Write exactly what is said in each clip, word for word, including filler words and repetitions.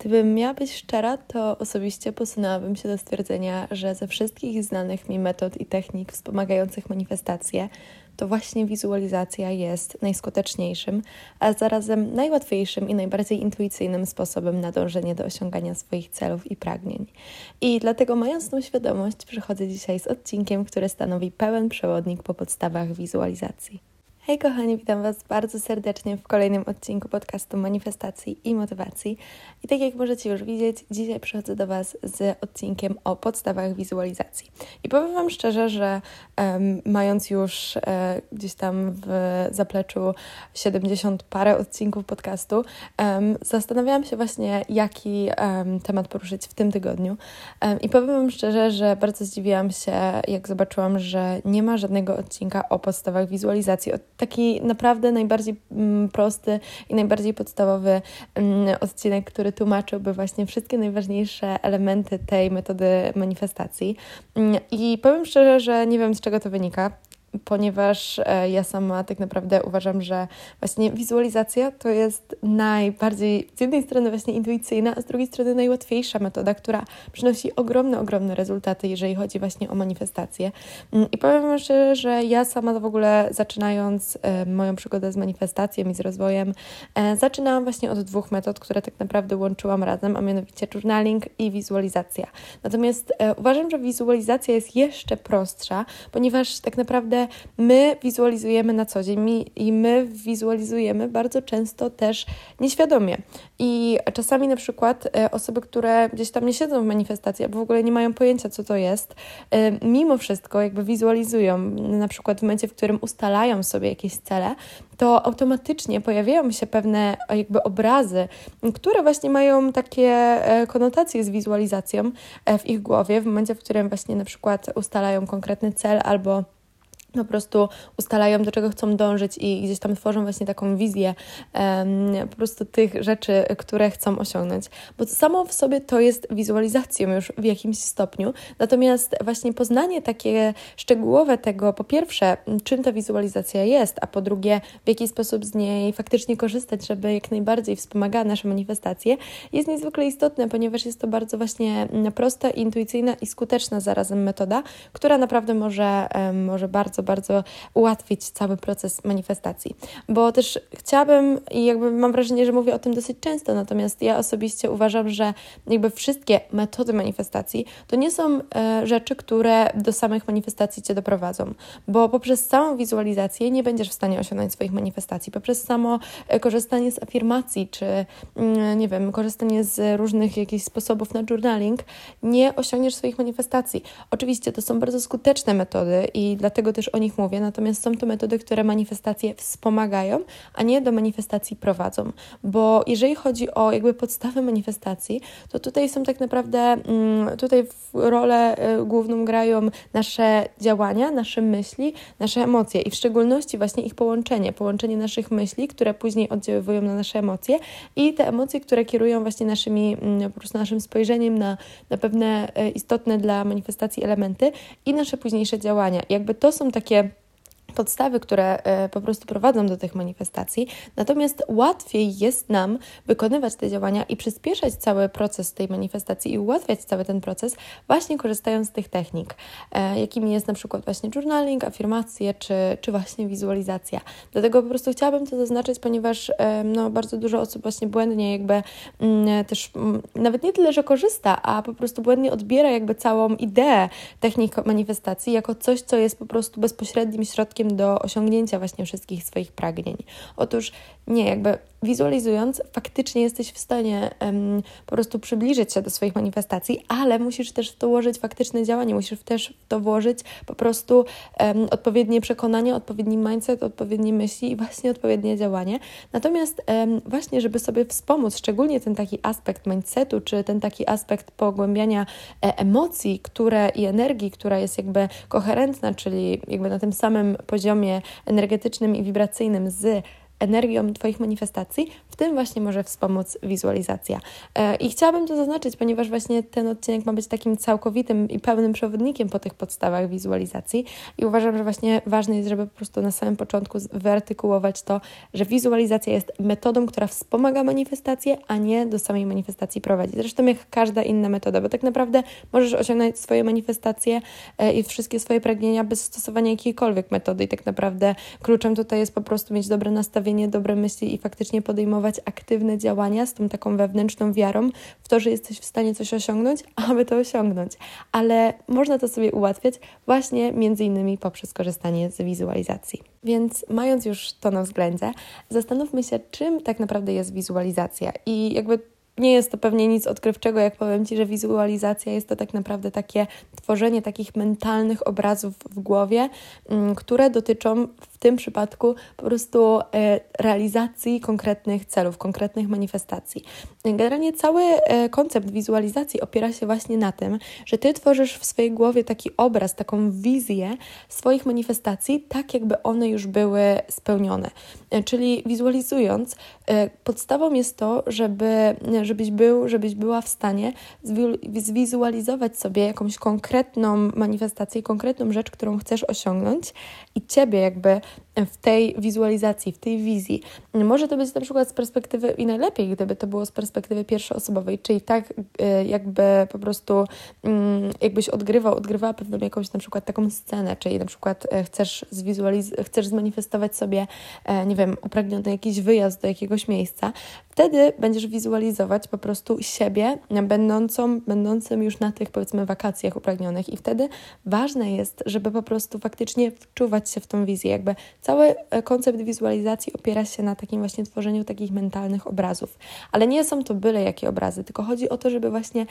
Gdybym miała być szczera, to osobiście posunęłabym się do stwierdzenia, że ze wszystkich znanych mi metod i technik wspomagających manifestację, to właśnie wizualizacja jest najskuteczniejszym, a zarazem najłatwiejszym i najbardziej intuicyjnym sposobem na dążenie do osiągania swoich celów i pragnień. I dlatego, mając tą świadomość, przychodzę dzisiaj z odcinkiem, który stanowi pełen przewodnik po podstawach wizualizacji. Hej kochani, witam Was bardzo serdecznie w kolejnym odcinku podcastu Manifestacji i Motywacji. I tak jak możecie już widzieć, dzisiaj przychodzę do Was z odcinkiem o podstawach wizualizacji. I powiem Wam szczerze, że um, mając już e, gdzieś tam w zapleczu siedemdziesiąt parę odcinków podcastu, um, zastanawiałam się właśnie, jaki um, temat poruszyć w tym tygodniu. Um, I powiem Wam szczerze, że bardzo zdziwiłam się, jak zobaczyłam, że nie ma żadnego odcinka o podstawach wizualizacji. Taki naprawdę najbardziej mm, prosty i najbardziej podstawowy mm, odcinek, który tłumaczyłby właśnie wszystkie najważniejsze elementy tej metody manifestacji. Mm, I powiem szczerze, że nie wiem, z czego to wynika, ponieważ e, ja sama tak naprawdę uważam, że właśnie wizualizacja to jest najbardziej, z jednej strony właśnie intuicyjna, a z drugiej strony najłatwiejsza metoda, która przynosi ogromne, ogromne rezultaty, jeżeli chodzi właśnie o manifestację. I powiem szczerze, że ja sama w ogóle zaczynając e, moją przygodę z manifestacją i z rozwojem, e, zaczynałam właśnie od dwóch metod, które tak naprawdę łączyłam razem, a mianowicie journaling i wizualizacja. Natomiast e, uważam, że wizualizacja jest jeszcze prostsza, ponieważ tak naprawdę my wizualizujemy na co dzień i my wizualizujemy bardzo często też nieświadomie. I czasami na przykład osoby, które gdzieś tam nie siedzą w manifestacji, albo w ogóle nie mają pojęcia, co to jest, mimo wszystko jakby wizualizują, na przykład w momencie, w którym ustalają sobie jakieś cele, to automatycznie pojawiają się pewne jakby obrazy, które właśnie mają takie konotacje z wizualizacją w ich głowie, w momencie, w którym właśnie na przykład ustalają konkretny cel albo po prostu ustalają, do czego chcą dążyć i gdzieś tam tworzą właśnie taką wizję um, po prostu tych rzeczy, które chcą osiągnąć. Bo samo w sobie to jest wizualizacją już w jakimś stopniu. Natomiast właśnie poznanie takie szczegółowe tego, po pierwsze, czym ta wizualizacja jest, a po drugie, w jaki sposób z niej faktycznie korzystać, żeby jak najbardziej wspomagała nasze manifestacje, jest niezwykle istotne, ponieważ jest to bardzo właśnie prosta, intuicyjna i skuteczna zarazem metoda, która naprawdę może, um, może bardzo bardzo ułatwić cały proces manifestacji. Bo też chciałabym i jakby mam wrażenie, że mówię o tym dosyć często, natomiast ja osobiście uważam, że jakby wszystkie metody manifestacji to nie są e, rzeczy, które do samych manifestacji Cię doprowadzą, bo poprzez samą wizualizację nie będziesz w stanie osiągnąć swoich manifestacji. Poprzez samo e, korzystanie z afirmacji, czy mm, nie wiem, korzystanie z różnych jakichś sposobów na journaling, nie osiągniesz swoich manifestacji. Oczywiście to są bardzo skuteczne metody i dlatego też o nich mówię, natomiast są to metody, które manifestacje wspomagają, a nie do manifestacji prowadzą, bo jeżeli chodzi o jakby podstawę manifestacji, to tutaj są tak naprawdę, tutaj w rolę główną grają nasze działania, nasze myśli, nasze emocje i w szczególności właśnie ich połączenie, połączenie naszych myśli, które później oddziaływują na nasze emocje i te emocje, które kierują właśnie naszymi, po prostu naszym spojrzeniem na, na pewne istotne dla manifestacji elementy i nasze późniejsze działania. Jakby to są takie podstawy, które e, po prostu prowadzą do tych manifestacji, natomiast łatwiej jest nam wykonywać te działania i przyspieszać cały proces tej manifestacji i ułatwiać cały ten proces właśnie korzystając z tych technik, e, jakimi jest na przykład właśnie journaling, afirmacje, czy, czy właśnie wizualizacja. Dlatego po prostu chciałabym to zaznaczyć, ponieważ e, no, bardzo dużo osób właśnie błędnie jakby m, też m, nawet nie tyle, że korzysta, a po prostu błędnie odbiera jakby całą ideę technik manifestacji jako coś, co jest po prostu bezpośrednim środkiem do osiągnięcia właśnie wszystkich swoich pragnień. Otóż nie, jakby wizualizując, faktycznie jesteś w stanie um, po prostu przybliżyć się do swoich manifestacji, ale musisz też w to włożyć faktyczne działanie, musisz też w to włożyć po prostu um, odpowiednie przekonania, odpowiedni mindset, odpowiednie myśli i właśnie odpowiednie działanie. Natomiast um, właśnie, żeby sobie wspomóc, szczególnie ten taki aspekt mindsetu, czy ten taki aspekt pogłębiania e, emocji, które i energii, która jest jakby koherentna, czyli jakby na tym samym poziomie energetycznym i wibracyjnym z energią Twoich manifestacji, w tym właśnie może wspomóc wizualizacja. I chciałabym to zaznaczyć, ponieważ właśnie ten odcinek ma być takim całkowitym i pełnym przewodnikiem po tych podstawach wizualizacji i uważam, że właśnie ważne jest, żeby po prostu na samym początku wyartykułować to, że wizualizacja jest metodą, która wspomaga manifestację, a nie do samej manifestacji prowadzi. Zresztą jak każda inna metoda, bo tak naprawdę możesz osiągnąć swoje manifestacje i wszystkie swoje pragnienia bez stosowania jakiejkolwiek metody i tak naprawdę kluczem tutaj jest po prostu mieć dobre nastawienie, dobre myśli i faktycznie podejmować aktywne działania z tą taką wewnętrzną wiarą w to, że jesteś w stanie coś osiągnąć, aby to osiągnąć. Ale można to sobie ułatwiać właśnie między innymi poprzez korzystanie z wizualizacji. Więc mając już to na względzie, zastanówmy się, czym tak naprawdę jest wizualizacja i jakby nie jest to pewnie nic odkrywczego, jak powiem Ci, że wizualizacja jest to tak naprawdę takie tworzenie takich mentalnych obrazów w głowie, które dotyczą w tym przypadku po prostu realizacji konkretnych celów, konkretnych manifestacji. Generalnie cały koncept wizualizacji opiera się właśnie na tym, że Ty tworzysz w swojej głowie taki obraz, taką wizję swoich manifestacji, tak jakby one już były spełnione. Czyli wizualizując, podstawą jest to, żeby żebyś był, żebyś była w stanie zwizualizować sobie jakąś konkretną manifestację, konkretną rzecz, którą chcesz osiągnąć i Ciebie jakby w tej wizualizacji, w tej wizji. Może to być na przykład z perspektywy, i najlepiej gdyby to było z perspektywy pierwszoosobowej, czyli tak jakby po prostu jakbyś odgrywał, odgrywała pewną jakąś na przykład taką scenę, czyli na przykład chcesz zwizualiz- chcesz zmanifestować sobie, nie wiem, upragniony jakiś wyjazd do jakiegoś miejsca, wtedy będziesz wizualizować po prostu siebie będącą, będącym już na tych, powiedzmy, wakacjach upragnionych i wtedy ważne jest, żeby po prostu faktycznie wczuwać się w tą wizję. Jakby cały koncept wizualizacji opiera się na takim właśnie tworzeniu takich mentalnych obrazów. Ale nie są to byle jakie obrazy, tylko chodzi o to, żeby właśnie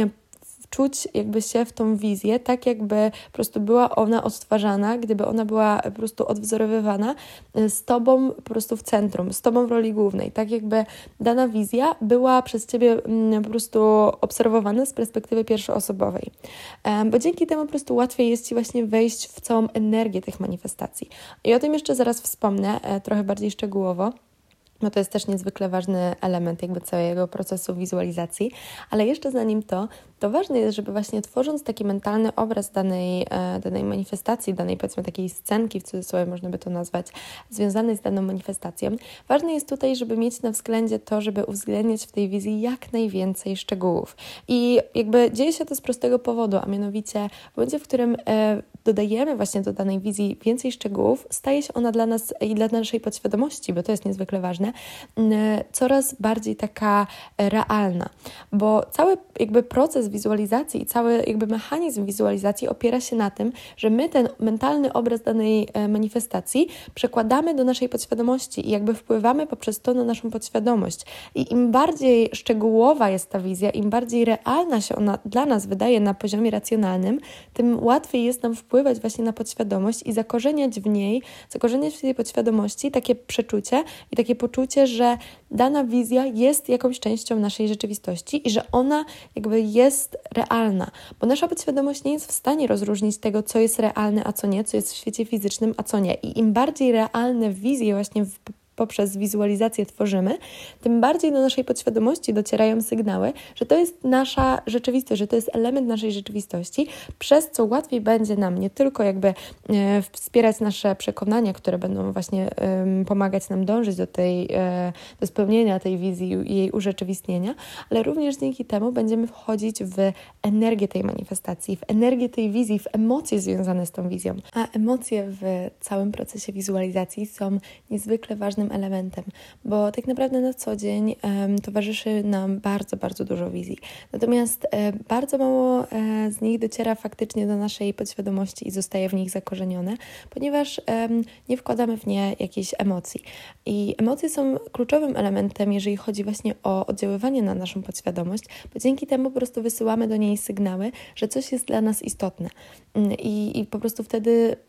czuć jakby się w tą wizję, tak jakby po prostu była ona odtwarzana, gdyby ona była po prostu odwzorowywana z Tobą po prostu w centrum, z Tobą w roli głównej, tak jakby dana wizja była przez Ciebie po prostu obserwowana z perspektywy pierwszoosobowej. Bo dzięki temu po prostu łatwiej jest Ci właśnie wejść w całą energię tych manifestacji. I o tym jeszcze zaraz wspomnę, trochę bardziej szczegółowo. No to jest też niezwykle ważny element jakby całego procesu wizualizacji, ale jeszcze zanim to, to ważne jest, żeby właśnie tworząc taki mentalny obraz danej, danej manifestacji, danej powiedzmy takiej scenki, w cudzysłowie można by to nazwać, związanej z daną manifestacją, ważne jest tutaj, żeby mieć na względzie to, żeby uwzględniać w tej wizji jak najwięcej szczegółów. I jakby dzieje się to z prostego powodu, a mianowicie w momencie, w którym e, dodajemy właśnie do danej wizji więcej szczegółów, staje się ona dla nas i dla naszej podświadomości, bo to jest niezwykle ważne, e, coraz bardziej taka realna, bo cały jakby proces wizualizacji i cały jakby mechanizm wizualizacji opiera się na tym, że my ten mentalny obraz danej manifestacji przekładamy do naszej podświadomości i jakby wpływamy poprzez to na naszą podświadomość. I im bardziej szczegółowa jest ta wizja, im bardziej realna się ona dla nas wydaje na poziomie racjonalnym, tym łatwiej jest nam wpływać właśnie na podświadomość i zakorzeniać w niej, zakorzeniać w tej podświadomości takie przeczucie i takie poczucie, że dana wizja jest jakąś częścią naszej rzeczywistości i że ona jakby jest realna, bo nasza podświadomość nie jest w stanie rozróżnić tego, co jest realne, a co nie, co jest w świecie fizycznym, a co nie. I im bardziej realne wizje właśnie w poprzez wizualizację tworzymy, tym bardziej do naszej podświadomości docierają sygnały, że to jest nasza rzeczywistość, że to jest element naszej rzeczywistości, przez co łatwiej będzie nam nie tylko jakby e, wspierać nasze przekonania, które będą właśnie e, pomagać nam dążyć do tej, e, do spełnienia tej wizji i jej urzeczywistnienia, ale również dzięki temu będziemy wchodzić w energię tej manifestacji, w energię tej wizji, w emocje związane z tą wizją. A emocje w całym procesie wizualizacji są niezwykle ważnym elementem, bo tak naprawdę na co dzień um, towarzyszy nam bardzo, bardzo dużo wizji. Natomiast e, bardzo mało e, z nich dociera faktycznie do naszej podświadomości i zostaje w nich zakorzenione, ponieważ e, nie wkładamy w nie jakiejś emocji. I emocje są kluczowym elementem, jeżeli chodzi właśnie o oddziaływanie na naszą podświadomość, bo dzięki temu po prostu wysyłamy do niej sygnały, że coś jest dla nas istotne. I, i po prostu wtedy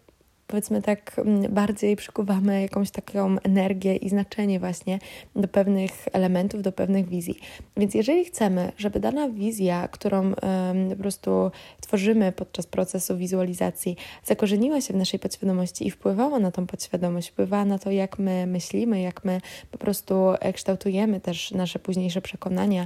powiedzmy tak bardziej przykuwamy jakąś taką energię i znaczenie właśnie do pewnych elementów, do pewnych wizji. Więc jeżeli chcemy, żeby dana wizja, którą um, po prostu tworzymy podczas procesu wizualizacji, zakorzeniła się w naszej podświadomości i wpływała na tą podświadomość, wpływała na to, jak my myślimy, jak my po prostu kształtujemy też nasze późniejsze przekonania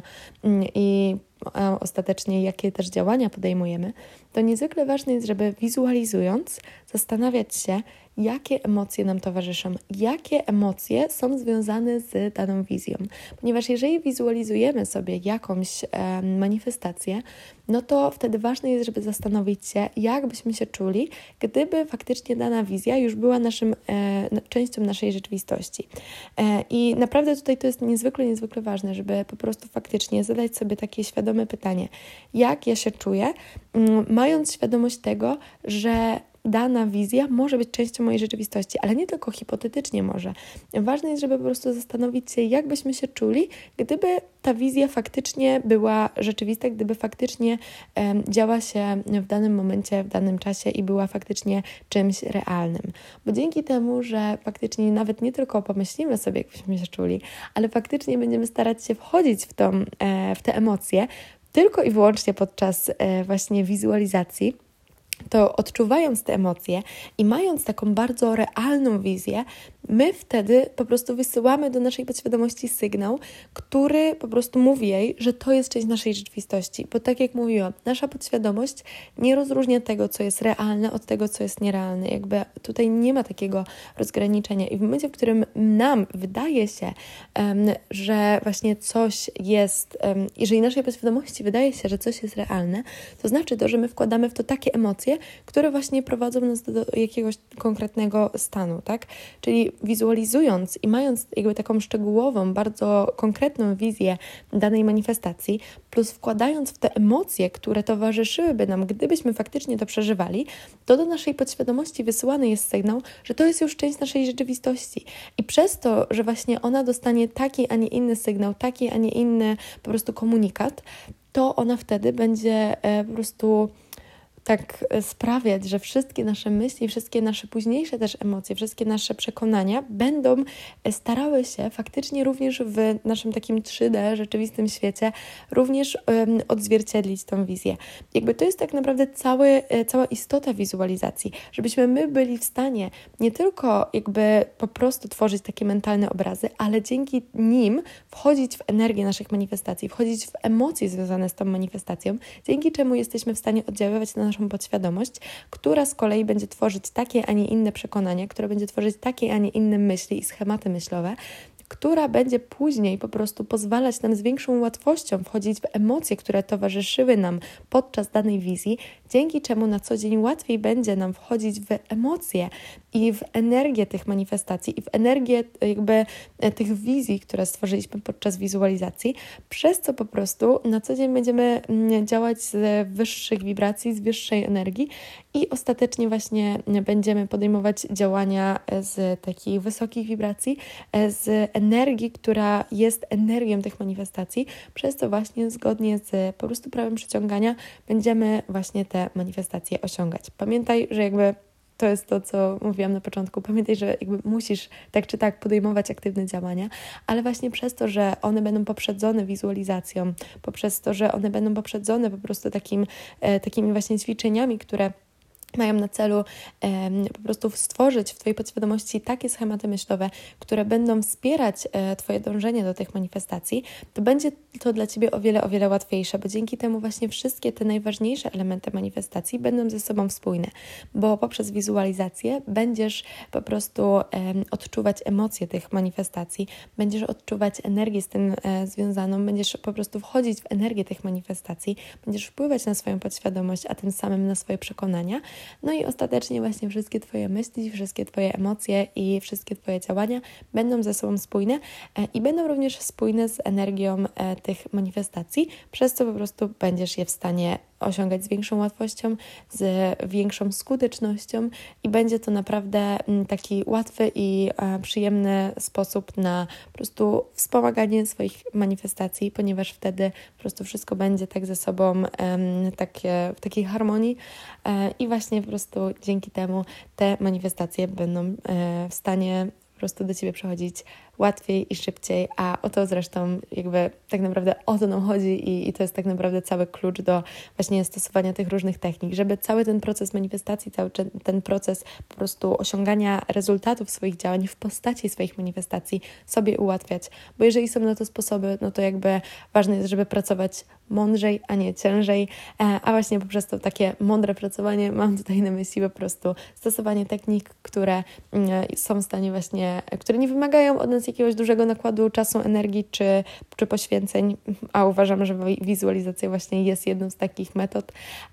i a ostatecznie jakie też działania podejmujemy, to niezwykle ważne jest, żeby wizualizując zastanawiać się, jakie emocje nam towarzyszą, jakie emocje są związane z daną wizją. Ponieważ jeżeli wizualizujemy sobie jakąś e, manifestację, no to wtedy ważne jest, żeby zastanowić się, jak byśmy się czuli, gdyby faktycznie dana wizja już była naszym, e, częścią naszej rzeczywistości. E, I naprawdę tutaj to jest niezwykle, niezwykle ważne, żeby po prostu faktycznie zadać sobie takie świadome pytanie, jak ja się czuję, m, mając świadomość tego, że dana wizja może być częścią mojej rzeczywistości, ale nie tylko hipotetycznie może. Ważne jest, żeby po prostu zastanowić się, jak byśmy się czuli, gdyby ta wizja faktycznie była rzeczywista, gdyby faktycznie um, działa się w danym momencie, w danym czasie i była faktycznie czymś realnym. Bo dzięki temu, że faktycznie nawet nie tylko pomyślimy sobie, jak byśmy się czuli, ale faktycznie będziemy starać się wchodzić w, tą, e, w te emocje tylko i wyłącznie podczas e, właśnie wizualizacji, to odczuwając te emocje i mając taką bardzo realną wizję, my wtedy po prostu wysyłamy do naszej podświadomości sygnał, który po prostu mówi jej, że to jest część naszej rzeczywistości. Bo tak jak mówiłam, nasza podświadomość nie rozróżnia tego, co jest realne, od tego, co jest nierealne. Jakby tutaj nie ma takiego rozgraniczenia. I w momencie, w którym nam wydaje się, um, że właśnie coś jest, um, jeżeli naszej podświadomości wydaje się, że coś jest realne, to znaczy to, że my wkładamy w to takie emocje, które właśnie prowadzą nas do, do jakiegoś konkretnego stanu, tak? Czyli wizualizując i mając jakby taką szczegółową, bardzo konkretną wizję danej manifestacji, plus wkładając w te emocje, które towarzyszyłyby nam, gdybyśmy faktycznie to przeżywali, to do naszej podświadomości wysyłany jest sygnał, że to jest już część naszej rzeczywistości. I przez to, że właśnie ona dostanie taki, a nie inny sygnał, taki, a nie inny po prostu komunikat, to ona wtedy będzie e, po prostu tak sprawiać, że wszystkie nasze myśli, wszystkie nasze późniejsze też emocje, wszystkie nasze przekonania będą starały się faktycznie również w naszym takim trzy D rzeczywistym świecie również um, odzwierciedlić tą wizję. Jakby to jest tak naprawdę cały, cała istota wizualizacji, żebyśmy my byli w stanie nie tylko jakby po prostu tworzyć takie mentalne obrazy, ale dzięki nim wchodzić w energię naszych manifestacji, wchodzić w emocje związane z tą manifestacją, dzięki czemu jesteśmy w stanie oddziaływać na naszą podświadomość, która z kolei będzie tworzyć takie, a nie inne przekonania, która będzie tworzyć takie, a nie inne myśli i schematy myślowe, która będzie później po prostu pozwalać nam z większą łatwością wchodzić w emocje, które towarzyszyły nam podczas danej wizji, dzięki czemu na co dzień łatwiej będzie nam wchodzić w emocje i w energię tych manifestacji i w energię jakby tych wizji, które stworzyliśmy podczas wizualizacji, przez co po prostu na co dzień będziemy działać z wyższych wibracji, z wyższej energii i ostatecznie właśnie będziemy podejmować działania z takich wysokich wibracji, z energii, która jest energią tych manifestacji, przez co właśnie zgodnie z po prostu prawem przyciągania będziemy właśnie te manifestacje osiągać. Pamiętaj, że jakby to jest to, co mówiłam na początku. Pamiętaj, że jakby musisz tak czy tak podejmować aktywne działania, ale właśnie przez to, że one będą poprzedzone wizualizacją, poprzez to, że one będą poprzedzone po prostu takim, e, takimi właśnie ćwiczeniami, które mają na celu e, po prostu stworzyć w Twojej podświadomości takie schematy myślowe, które będą wspierać e, Twoje dążenie do tych manifestacji, to będzie to dla Ciebie o wiele, o wiele łatwiejsze, bo dzięki temu właśnie wszystkie te najważniejsze elementy manifestacji będą ze sobą spójne, bo poprzez wizualizację będziesz po prostu e, odczuwać emocje tych manifestacji, będziesz odczuwać energię z tym e, związaną, będziesz po prostu wchodzić w energię tych manifestacji, będziesz wpływać na swoją podświadomość, a tym samym na swoje przekonania. No i ostatecznie właśnie wszystkie Twoje myśli, wszystkie Twoje emocje i wszystkie Twoje działania będą ze sobą spójne i będą również spójne z energią tych manifestacji, przez co po prostu będziesz je w stanie osiągać z większą łatwością, z większą skutecznością i będzie to naprawdę taki łatwy i przyjemny sposób na po prostu wspomaganie swoich manifestacji, ponieważ wtedy po prostu wszystko będzie tak ze sobą takie, w takiej harmonii i właśnie po prostu dzięki temu te manifestacje będą w stanie po prostu do Ciebie przechodzić łatwiej i szybciej, a o to zresztą jakby tak naprawdę o to nam chodzi i, i to jest tak naprawdę cały klucz do właśnie stosowania tych różnych technik, żeby cały ten proces manifestacji, cały ten proces po prostu osiągania rezultatów swoich działań w postaci swoich manifestacji sobie ułatwiać, bo jeżeli są na to sposoby, no to jakby ważne jest, żeby pracować mądrzej, a nie ciężej, a właśnie poprzez to takie mądre pracowanie mam tutaj na myśli po prostu stosowanie technik, które są w stanie właśnie, które nie wymagają od nas jakiegoś dużego nakładu czasu, energii czy, czy poświęceń, a uważam, że wizualizacja właśnie jest jedną z takich metod,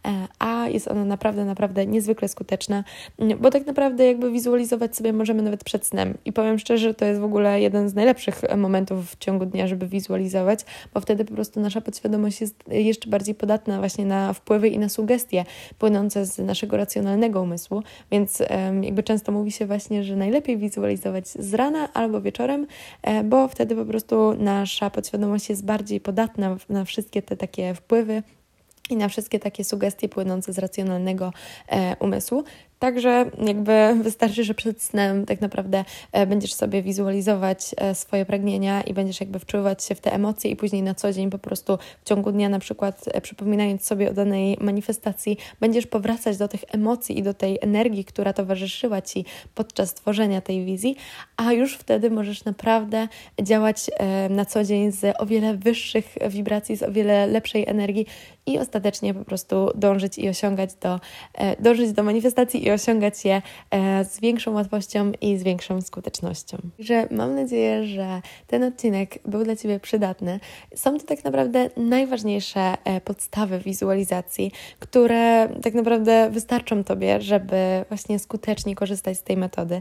a jest ona naprawdę, naprawdę niezwykle skuteczna, bo tak naprawdę jakby wizualizować sobie możemy nawet przed snem i powiem szczerze, że to jest w ogóle jeden z najlepszych momentów w ciągu dnia, żeby wizualizować, bo wtedy po prostu nasza podświadomość jest jeszcze bardziej podatna właśnie na wpływy i na sugestie płynące z naszego racjonalnego umysłu, więc jakby często mówi się właśnie, że najlepiej wizualizować z rana albo wieczorem, bo wtedy po prostu nasza podświadomość jest bardziej podatna na wszystkie te takie wpływy i na wszystkie takie sugestie płynące z racjonalnego e, umysłu. Także jakby wystarczy, że przed snem tak naprawdę będziesz sobie wizualizować swoje pragnienia i będziesz jakby wczuwać się w te emocje i później na co dzień po prostu w ciągu dnia na przykład przypominając sobie o danej manifestacji, będziesz powracać do tych emocji i do tej energii, która towarzyszyła Ci podczas tworzenia tej wizji, a już wtedy możesz naprawdę działać na co dzień z o wiele wyższych wibracji, z o wiele lepszej energii i ostatecznie po prostu dążyć i osiągać do, dążyć do manifestacji i osiągać je z większą łatwością i z większą skutecznością. Także mam nadzieję, że ten odcinek był dla Ciebie przydatny. Są to tak naprawdę najważniejsze podstawy wizualizacji, które tak naprawdę wystarczą Tobie, żeby właśnie skutecznie korzystać z tej metody,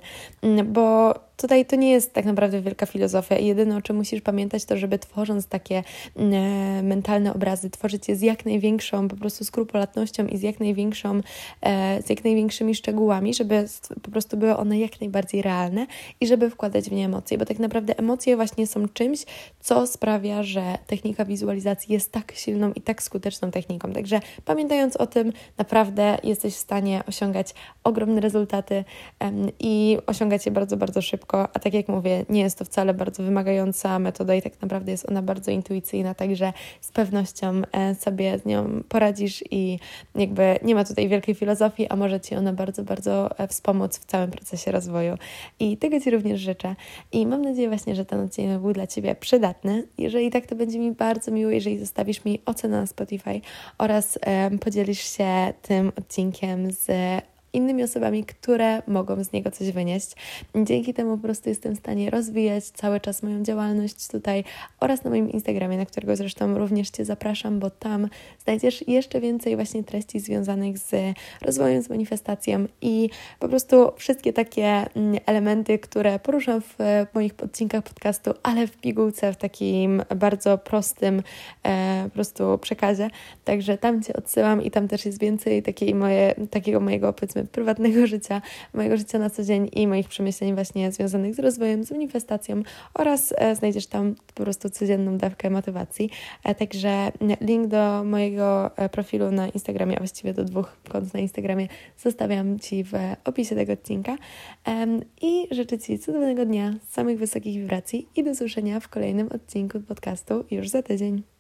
bo tutaj to nie jest tak naprawdę wielka filozofia i jedyne, o czym musisz pamiętać, to żeby tworząc takie e, mentalne obrazy, tworzyć je z jak największą po prostu skrupulatnością i z jak największą, e, z jak największymi szczegółami, żeby po prostu były one jak najbardziej realne i żeby wkładać w nie emocje, bo tak naprawdę emocje właśnie są czymś, co sprawia, że technika wizualizacji jest tak silną i tak skuteczną techniką. Także pamiętając o tym, naprawdę jesteś w stanie osiągać ogromne rezultaty em, i osiągać je bardzo, bardzo szybko. A tak jak mówię, nie jest to wcale bardzo wymagająca metoda i tak naprawdę jest ona bardzo intuicyjna, także z pewnością sobie z nią poradzisz i jakby nie ma tutaj wielkiej filozofii, a może Ci ona bardzo, bardzo wspomóc w całym procesie rozwoju. I tego Ci również życzę. I mam nadzieję właśnie, że ten odcinek był dla Ciebie przydatny. Jeżeli tak, to będzie mi bardzo miło, jeżeli zostawisz mi ocenę na Spotify oraz um, podzielisz się tym odcinkiem z innymi osobami, które mogą z niego coś wynieść. Dzięki temu po prostu jestem w stanie rozwijać cały czas moją działalność tutaj oraz na moim Instagramie, na którego zresztą również Cię zapraszam, bo tam znajdziesz jeszcze więcej właśnie treści związanych z rozwojem, z manifestacją i po prostu wszystkie takie elementy, które poruszam w moich odcinkach podcastu, ale w pigułce, w takim bardzo prostym e, po prostu przekazie. Także tam Cię odsyłam i tam też jest więcej takiej moje, takiego mojego, powiedzmy, prywatnego życia, mojego życia na co dzień i moich przemyśleń właśnie związanych z rozwojem, z manifestacją oraz e, znajdziesz tam po prostu codzienną dawkę motywacji. E, także link do mojego e, profilu na Instagramie, a właściwie do dwóch kont na Instagramie zostawiam Ci w opisie tego odcinka e, i życzę Ci cudownego dnia, samych wysokich wibracji i do usłyszenia w kolejnym odcinku podcastu już za tydzień.